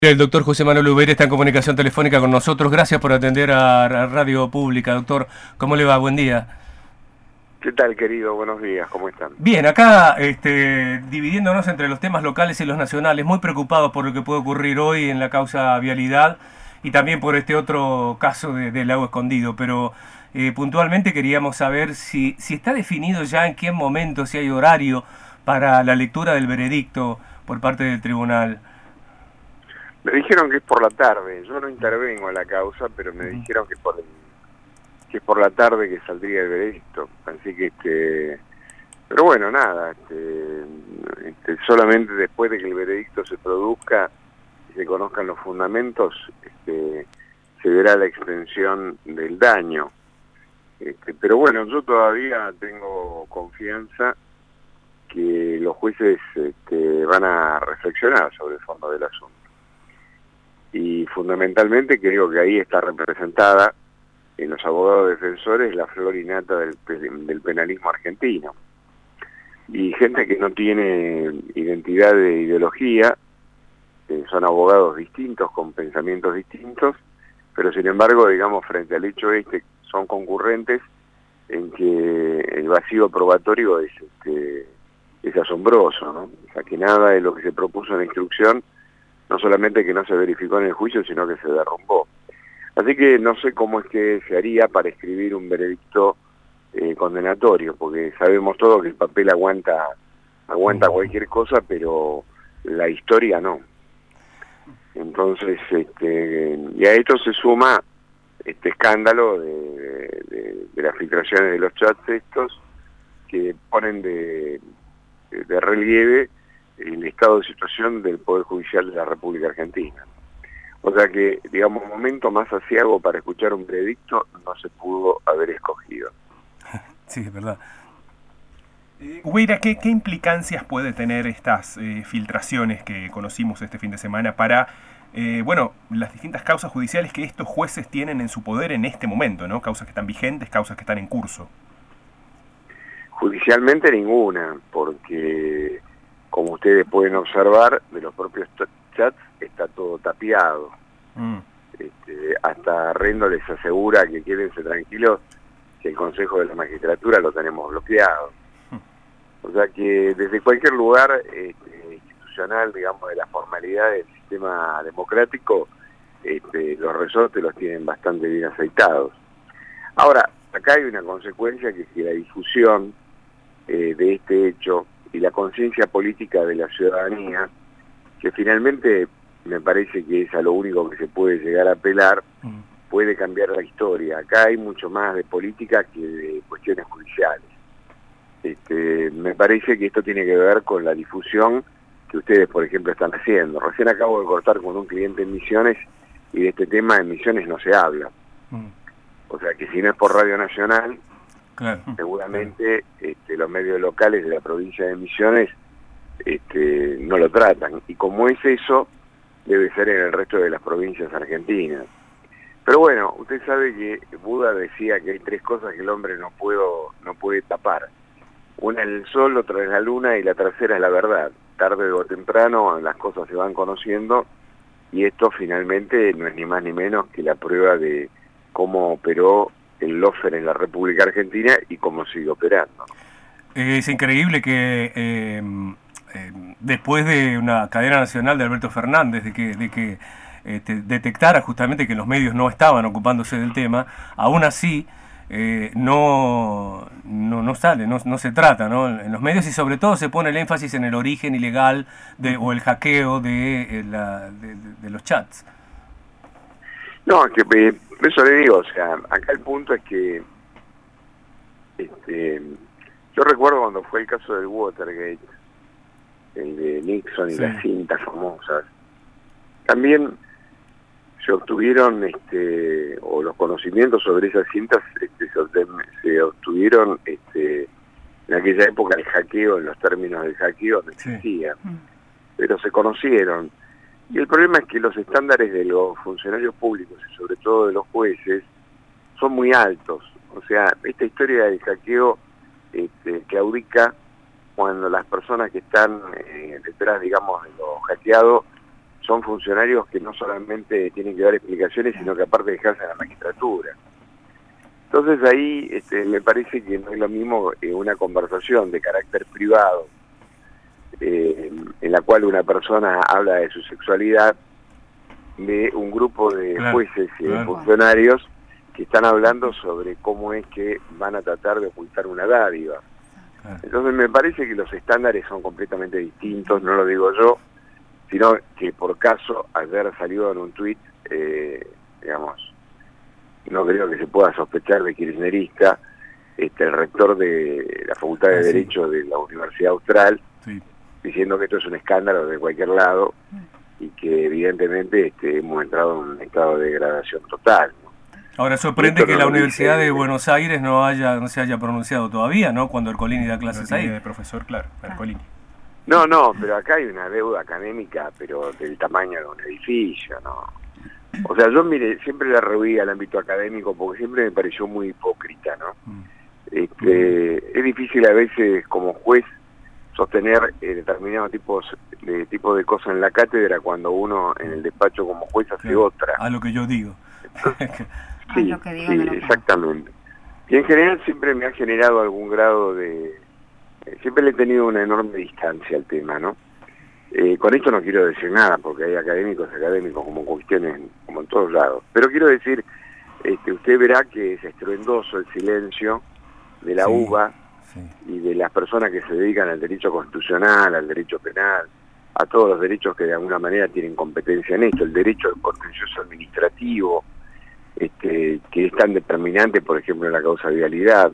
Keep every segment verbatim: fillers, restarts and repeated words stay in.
El doctor José Manuel Uber está en comunicación telefónica con nosotros. Gracias por atender a Radio Pública, doctor. ¿Cómo le va? Buen día. ¿Qué tal, querido? Buenos días, ¿cómo están? Bien, acá este, dividiéndonos entre los temas locales y los nacionales, muy preocupados por lo que puede ocurrir hoy en la causa vialidad y también por este otro caso de, del lago escondido, pero eh, puntualmente queríamos saber si, si está definido ya en qué momento, si hay horario para la lectura del veredicto por parte del tribunal. Me dijeron que es por la tarde. Yo no intervengo en la causa, pero me dijeron que, por el, que es por la tarde que saldría el veredicto. Así que, este, pero bueno, nada, este, este, solamente después de que el veredicto se produzca y se conozcan los fundamentos, este, se verá la extensión del daño. Este, pero bueno, yo todavía tengo confianza que los jueces este, van a reflexionar sobre el fondo del asunto. Y fundamentalmente creo que ahí está representada en los abogados defensores la flor innata del, del penalismo argentino. Y gente que no tiene identidad de ideología, eh, son abogados distintos, con pensamientos distintos, pero sin embargo, digamos, frente al hecho este, son concurrentes en que el vacío probatorio es, este, es asombroso, ¿no? O sea, que nada de lo que se propuso en la instrucción no solamente que no se verificó en el juicio, sino que se derrumbó. Así que no sé cómo es que se haría para escribir un veredicto eh, condenatorio, porque sabemos todos que el papel aguanta aguanta cualquier cosa, pero la historia no. Entonces, este, y a esto se suma este escándalo de, de, de las filtraciones de los chats estos, que ponen de, de, de relieve el estado de situación del Poder Judicial de la República Argentina. O sea que, digamos, momento más aciago para escuchar un veredicto no se pudo haber escogido. Sí, es verdad. Eh, Hueira, ¿qué, ¿qué implicancias puede tener estas eh, filtraciones que conocimos este fin de semana para, eh, bueno, las distintas causas judiciales que estos jueces tienen en su poder en este momento, ¿no? Causas que están vigentes, causas que están en curso. Judicialmente ninguna, porque como ustedes pueden observar, de los propios chats está todo tapiado. Mm. Este, hasta Rendo les asegura que quédense tranquilos, que el Consejo de la Magistratura lo tenemos bloqueado. Mm. O sea que desde cualquier lugar este, institucional, digamos, de la formalidad del sistema democrático, este, los resortes los tienen bastante bien aceitados. Ahora, acá hay una consecuencia, que es que la difusión eh, de este hecho y la conciencia política de la ciudadanía, que finalmente me parece que es a lo único que se puede llegar a apelar, mm. puede cambiar la historia. Acá hay mucho más de política que de cuestiones judiciales. Este, me parece que esto tiene que ver con la difusión que ustedes, por ejemplo, están haciendo. Recién acabo de cortar con un cliente en Misiones y de este tema en Misiones no se habla. Mm. O sea que si no es por Radio Nacional, claro, seguramente claro. Este, los medios locales de la provincia de Misiones este, no lo tratan. Y como es eso, debe ser en el resto de las provincias argentinas. Pero bueno, usted sabe que Buda decía que hay tres cosas que el hombre no, puedo, no puede tapar. Una es el sol, otra es la luna y la tercera es la verdad. Tarde o temprano las cosas se van conociendo y esto finalmente no es ni más ni menos que la prueba de cómo operó el Lofer en la República Argentina y cómo sigue operando. Es increíble que eh, eh, después de una cadena nacional de Alberto Fernández, de que, de que este, detectara justamente que los medios no estaban ocupándose del tema, aún así eh, no, no, no sale, no, no se trata, ¿no? En los medios, y sobre todo se pone el énfasis en el origen ilegal de, o el hackeo de, la, de, de, de los chats. No, es que eh, eso le digo, o sea, acá el punto es que este, yo recuerdo cuando fue el caso del Watergate, el de Nixon y sí. las cintas famosas, también se obtuvieron, este, o los conocimientos sobre esas cintas este, se, se obtuvieron este, en aquella época el hackeo, en los términos del hackeo no existía, sí. pero se conocieron. Y el problema es que los estándares de los funcionarios públicos y sobre todo de los jueces son muy altos. O sea, esta historia del hackeo este, claudica cuando las personas que están eh, detrás, digamos, de lo hackeado son funcionarios que no solamente tienen que dar explicaciones, sino que aparte ejercen la magistratura. Entonces ahí este, me parece que no es lo mismo eh, una conversación de carácter privado, eh, en la cual una persona habla de su sexualidad, de un grupo de claro, jueces y claro. de funcionarios que están hablando sobre cómo es que van a tratar de ocultar una dádiva. Claro. Entonces me parece que los estándares son completamente distintos, no lo digo yo, sino que por caso ayer salió en un tuit, eh, digamos, no creo que se pueda sospechar de kirchnerista, este, el rector de la Facultad de ah, Derecho sí. de la Universidad Austral, sí. diciendo que esto es un escándalo de cualquier lado y que evidentemente este, hemos entrado en un estado de degradación total, ¿no? Ahora sorprende que no la Universidad dice, de Buenos Aires no haya no se haya pronunciado todavía, ¿no? Cuando Ercolini da clases no ahí. De profesor, claro, Ercolini. No, no, pero acá hay una deuda académica, pero del tamaño de un edificio, ¿no? O sea, yo mire, siempre la rehuí al ámbito académico porque siempre me pareció muy hipócrita, ¿no? Este, es difícil a veces como juez sostener eh, determinados tipos de tipo de cosas en la cátedra cuando uno en el despacho como juez hace claro, otra. A lo que yo digo. Sí, lo que digo sí, no exactamente. Y en general siempre me ha generado algún grado de... Eh, siempre le he tenido una enorme distancia al tema, ¿no? Eh, con esto no quiero decir nada, porque hay académicos académicos como cuestiones como en todos lados. Pero quiero decir, este, usted verá que es estruendoso el silencio de la sí, U B A sí. y de las personas que se dedican al derecho constitucional, al derecho penal, a todos los derechos que de alguna manera tienen competencia en esto, el derecho contencioso administrativo, este, que es tan determinante, por ejemplo, en la causa de vialidad,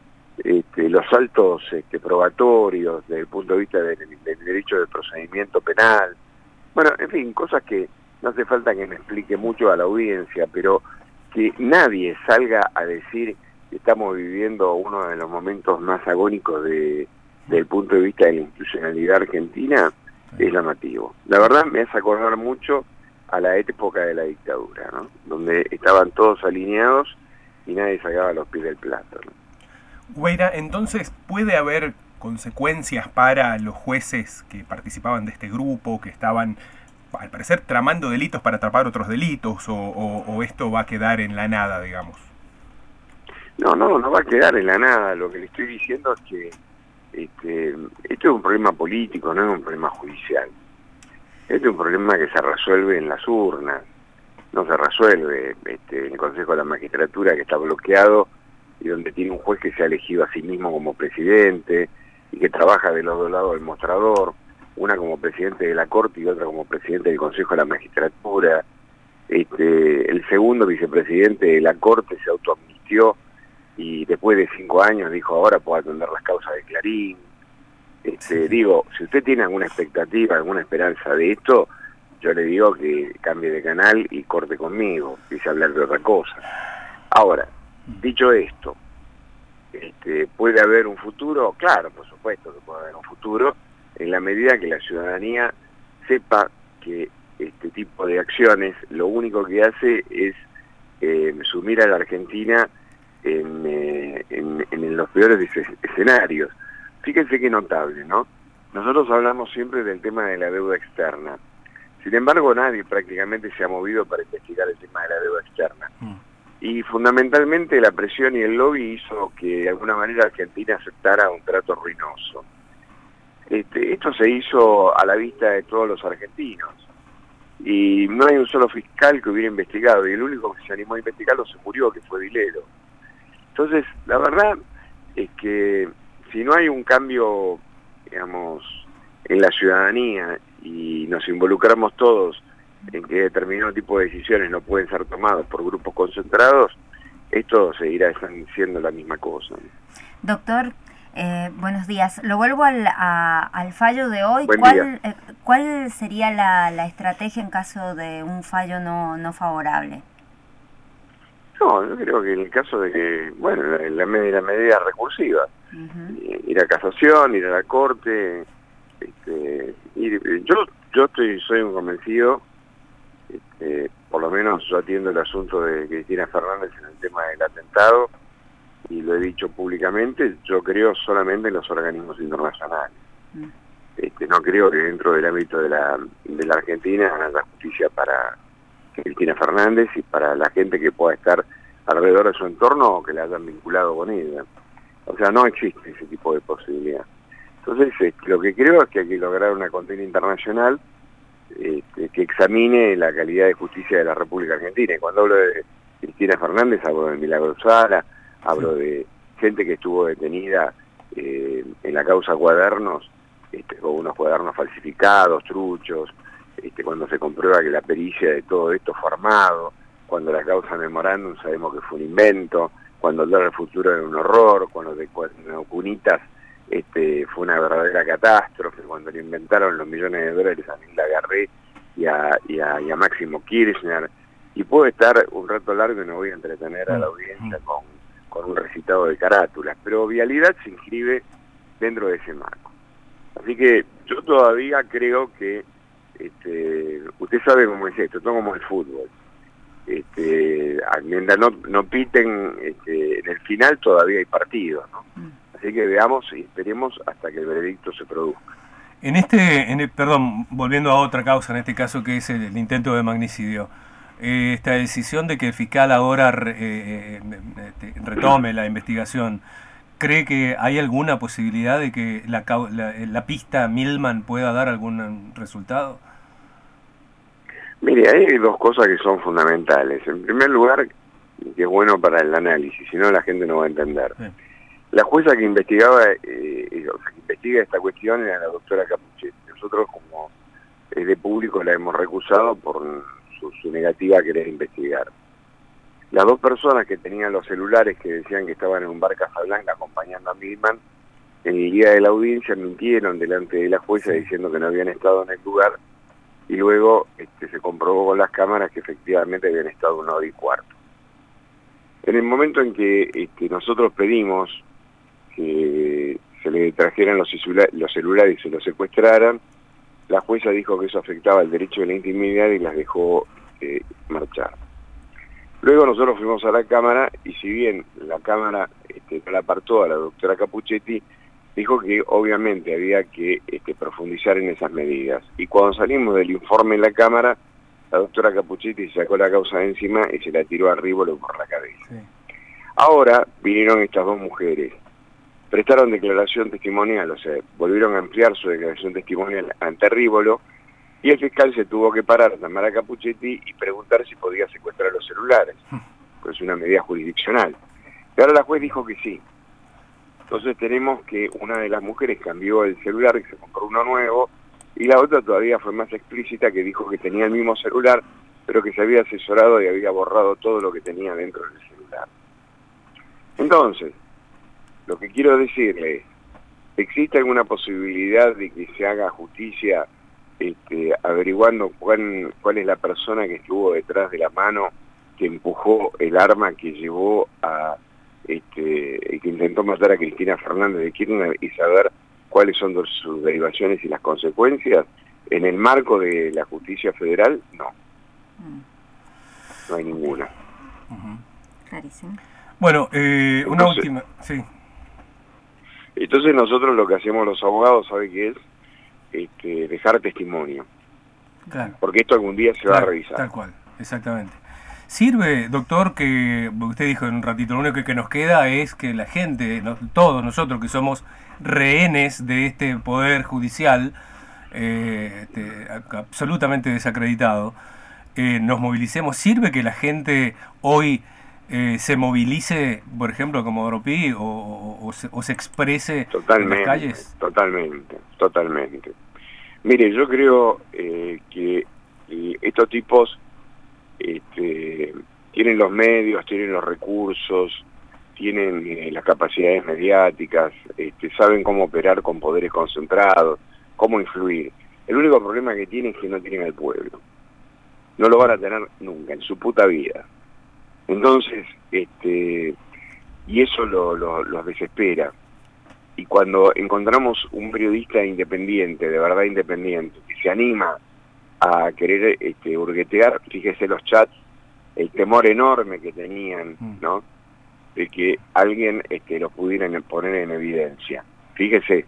este, los saltos este, probatorios desde el punto de vista del, del derecho del procedimiento penal, bueno, en fin, cosas que no hace falta que me explique mucho a la audiencia, pero que nadie salga a decir que estamos viviendo uno de los momentos más agónicos de, del punto de vista de la institucionalidad argentina, es llamativo. La verdad me hace acordar mucho a la época de la dictadura, ¿no? Donde estaban todos alineados y nadie sacaba los pies del plato, ¿no? Guaira, entonces, ¿puede haber consecuencias para los jueces que participaban de este grupo, que estaban, al parecer, tramando delitos para atrapar otros delitos, o, o, o esto va a quedar en la nada, digamos? No, no, no va a quedar en la nada. Lo que le estoy diciendo es que este, esto es un problema político, no es un problema judicial. Este es un problema que se resuelve en las urnas, no se resuelve este, en el Consejo de la Magistratura, que está bloqueado y donde tiene un juez que se ha elegido a sí mismo como presidente y que trabaja de los dos lados del mostrador, una como presidente de la Corte y otra como presidente del Consejo de la Magistratura. Este, el segundo vicepresidente de la Corte se autoamnistió y después de cinco años dijo ahora puedo atender las causas de Clarín. Este, digo, si usted tiene alguna expectativa, alguna esperanza de esto, yo le digo que cambie de canal y corte conmigo, empiece a hablar de otra cosa. Ahora, dicho esto, este, ¿puede haber un futuro? Claro, por supuesto que puede haber un futuro, en la medida que la ciudadanía sepa que este tipo de acciones lo único que hace es eh, sumir a la Argentina en, eh, en, en los peores escenarios. Fíjense qué notable, ¿no? Nosotros hablamos siempre del tema de la deuda externa. Sin embargo, nadie prácticamente se ha movido para investigar el tema de la deuda externa. Mm. Y fundamentalmente la presión y el lobby hizo que de alguna manera Argentina aceptara un trato ruinoso. Este, esto se hizo a la vista de todos los argentinos. Y no hay un solo fiscal que hubiera investigado, y el único que se animó a investigarlo se murió, que fue Dilero. Entonces, la verdad es que si no hay un cambio, digamos, en la ciudadanía y nos involucramos todos en que determinado tipo de decisiones no pueden ser tomadas por grupos concentrados, esto seguirá siendo la misma cosa. Doctor, eh, buenos días. Lo vuelvo al, a, al fallo de hoy. ¿Cuál, eh, ¿Cuál sería la, la estrategia en caso de un fallo no, no favorable? No, yo creo que en el caso de que, bueno, la, la, la medida recursiva, uh-huh. ir a casación, ir a la corte, este, ir, yo yo estoy soy un convencido, este, por lo menos yo atiendo el asunto de Cristina Fernández en el tema del atentado, y lo he dicho públicamente, yo creo solamente en los organismos internacionales. Uh-huh. este, no creo que dentro del ámbito de la, de la Argentina haya justicia para Cristina Fernández y para la gente que pueda estar alrededor de su entorno o que la hayan vinculado con ella. O sea, no existe ese tipo de posibilidad. Entonces, eh, lo que creo es que hay que lograr una condena internacional eh, que, que examine la calidad de justicia de la República Argentina. Y cuando hablo de Cristina Fernández, hablo de Milagro Sala, hablo sí. de gente que estuvo detenida eh, en la causa Cuadernos, este, con unos cuadernos falsificados, truchos, este, cuando se comprueba que la pericia de todo esto fue armado, cuando la causa Memorándum sabemos que fue un invento, cuando el dólar futuro era un horror, cuando de cuando Cunitas este, fue una verdadera catástrofe, cuando le inventaron los millones de dólares a Nilda Garré y a, y, a, y a Máximo Kirchner, y puedo estar un rato largo y no voy a entretener a la audiencia con, con un recitado de carátulas, pero Vialidad se inscribe dentro de ese marco. Así que yo todavía creo que, este, usted sabe cómo es esto, esto es como el fútbol. Este, mientras no, no piten este, en el final todavía hay partido, ¿no? Así que veamos y esperemos hasta que el veredicto se produzca. En este, en el, perdón, volviendo a otra causa, en este caso que es el, el intento de magnicidio, eh, esta decisión de que el fiscal ahora re, eh, eh, retome la investigación, ¿cree que hay alguna posibilidad de que la, la, la pista Milman pueda dar algún resultado? Mire, hay dos cosas que son fundamentales. En primer lugar, que es bueno para el análisis, si no la gente no va a entender. Sí. La jueza que investigaba, eh, o sea, que investiga esta cuestión era la doctora Capuchetti. Nosotros, como es de público, la hemos recusado por su, su negativa a querer investigar. Las dos personas que tenían los celulares que decían que estaban en un bar Casablanca acompañando a Milman, en el día de la audiencia mintieron delante de la jueza diciendo que no habían estado en el lugar, y luego este, se comprobó con las cámaras que efectivamente habían estado una hora y cuarto. En el momento en que este, nosotros pedimos que se le trajeran los, los celulares y se los secuestraran, la jueza dijo que eso afectaba el derecho de la intimidad y las dejó eh, marchar. Luego nosotros fuimos a la cámara y si bien la cámara este, no la apartó a la doctora Capuchetti, dijo que obviamente había que este, profundizar en esas medidas. Y cuando salimos del informe en la cámara, la doctora Capuchetti sacó la causa de encima y se la tiró a Rívolo por la cabeza. Sí. Ahora vinieron estas dos mujeres, prestaron declaración testimonial, o sea, volvieron a ampliar su declaración testimonial ante Rívolo, y el fiscal se tuvo que parar a Tamara Capuchetti y preguntar si podía secuestrar los celulares, pues es una medida jurisdiccional. Y ahora la juez dijo que sí. Entonces tenemos que una de las mujeres cambió el celular y se compró uno nuevo, y la otra todavía fue más explícita, que dijo que tenía el mismo celular, pero que se había asesorado y había borrado todo lo que tenía dentro del celular. Entonces, lo que quiero decirle es, ¿existe alguna posibilidad de que se haga justicia este, averiguando cuál, cuál es la persona que estuvo detrás de la mano que empujó el arma que llevó a... Este, que intentó matar a Cristina Fernández de Kirchner y saber cuáles son sus derivaciones y las consecuencias? En el marco de la justicia federal, no. No hay ninguna. Uh-huh. Clarísimo. Bueno, eh, una entonces, última... Sí. Entonces nosotros lo que hacemos los abogados, ¿sabe qué es? Este, dejar testimonio. Claro. Porque esto algún día se claro, va a revisar. Tal cual, exactamente. ¿Sirve, doctor, que usted dijo en un ratito, lo único que, que nos queda es que la gente, no, todos nosotros que somos rehenes de este poder judicial, eh, este, absolutamente desacreditado, eh, nos movilicemos? ¿Sirve que la gente hoy eh, se movilice, por ejemplo, como Oropí, o, o, o, se, o se exprese totalmente, en las calles? Totalmente, totalmente. Mire, yo creo eh, que eh, estos tipos... Este, tienen los medios, tienen los recursos, tienen eh, las capacidades mediáticas, este, saben cómo operar con poderes concentrados, cómo influir. El único problema que tienen es que no tienen al pueblo. No lo van a tener nunca, en su puta vida. Entonces, este, y eso lo, lo, los desespera. Y cuando encontramos un periodista independiente, de verdad independiente, que se anima a querer este, hurguetear, fíjese los chats, el temor enorme que tenían, ¿no? De que alguien este, los pudiera poner en evidencia. Fíjese,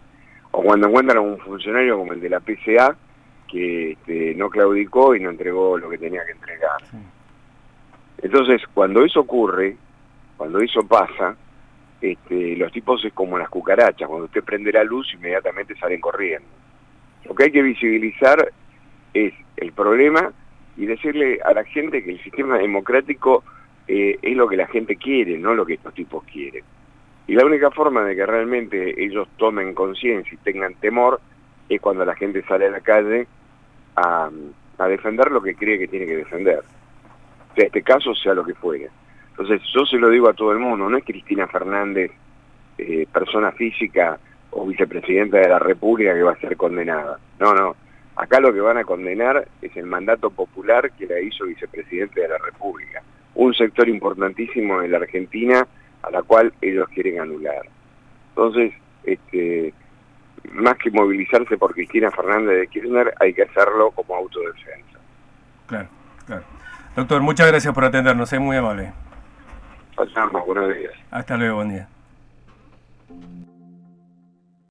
O cuando encuentran a un funcionario como el de la P C A, que este, no claudicó y no entregó lo que tenía que entregar. Sí. Entonces, cuando eso ocurre, cuando eso pasa, este, los tipos es como las cucarachas, cuando usted prende la luz inmediatamente salen corriendo. Lo que hay que visibilizar es el problema y decirle a la gente que el sistema democrático eh, es lo que la gente quiere, no lo que estos tipos quieren. Y la única forma de que realmente ellos tomen conciencia y tengan temor es cuando la gente sale a la calle a, a defender lo que cree que tiene que defender. O sea, este caso sea lo que fuere. Entonces yo se lo digo a todo el mundo, no es Cristina Fernández, eh, persona física o vicepresidenta de la República, que va a ser condenada. No, no. Acá lo que van a condenar es el mandato popular que la hizo vicepresidente de la República. Un sector importantísimo de la Argentina a la cual ellos quieren anular. Entonces, este, más que movilizarse por Cristina Fernández de Kirchner, hay que hacerlo como autodefensa. Claro, claro. Doctor, muchas gracias por atendernos, es muy amable. Pasamos, buenos días. Hasta luego, buen día.